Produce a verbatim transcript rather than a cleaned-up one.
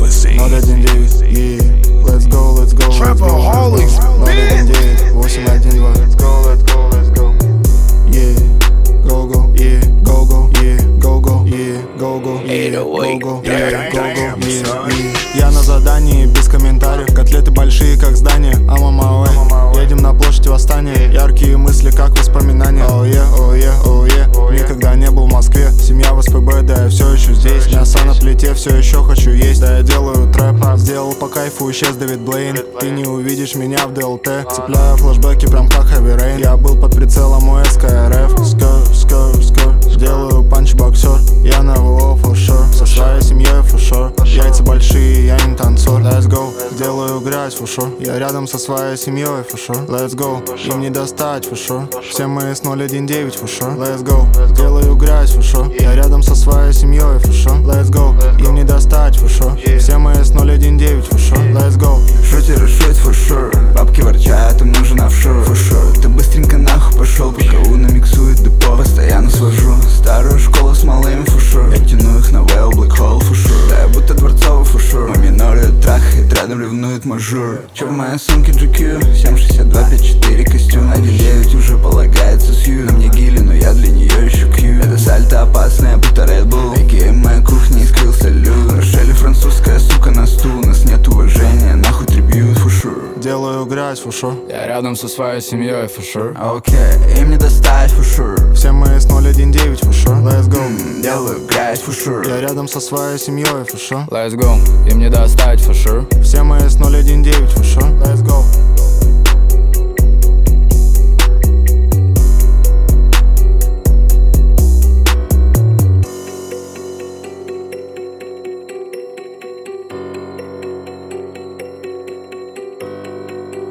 ноль один девять, yeah. Let's go, let's go, let's go. ноль один девять, восемь один два. Let's go, let's go, let's go. Yeah, go go, yeah, go go, yeah, go go, yeah, go go, yeah, go go, yeah, go go, yeah, yeah. Я на задании без комментариев, котлеты большие как здание. I'm on my way. Едем на площадь восстания, яркие мысли как воспоминания. Oh yeah, oh yeah, oh yeah. Никогда не был в Москве, семья в СПБ, да я все еще здесь. Мясо на плите, все еще хочу есть. Да я делаю трэп, сделал по кайфу, исчез Дэвид Блейн. Ты не увидишь меня в ДЛТ, цепляю флешбеки прям как Heavy Rain. Я был под прицелом у СКРФ. Скр, скр, скр, делаю панч-боксер. Я на ВО for sure, со своей семьей for sure. Яйца большие, я не танцор. Let's go, делаю грязь for sure. Я рядом со своей семьей for sure. Let's go, им не достать for sure. Все мы с ноль один девять for sure. Let's go, делаю грязь for sure. Я рядом со своей семьей for sure. Let's go, им не достать for sure. Все мы с ноль один девять for sure. Let's go. Шутер и шут for sure. Бабки ворчат, им нужен офшор for sure. Ты быстренько нахуй пошел, пока Уна миксует депо. Постоянно свожу старую школу с малыми for sure. Я тяну их на Well Black Hole for sure. Да я будто дворцовый for sure. Мой минорит трахает, рядом ревнует мажор. Че в моей сумке джи кью? семь шестьдесят два пять четыре костюм. один девять уже полагается Сью. На мне гили, но я для нее еще кью. Это сальто опасное, будто Red Bull. Эй, моя кухня и скрыл салют. Рошель французская сука на стул. У нас нет уважения, нахуй трибьют for sure. Делаю грязь for sure. Я рядом со своей семьей for sure. Окей, okay, им не достать for sure. Все мы с ноль один девять for sure. Let's go, mm, делаю грязь for sure. Я рядом со своей семьей for sure. Let's go, им не достать for sure. Все мы с ноль один девять for sure. Let's go.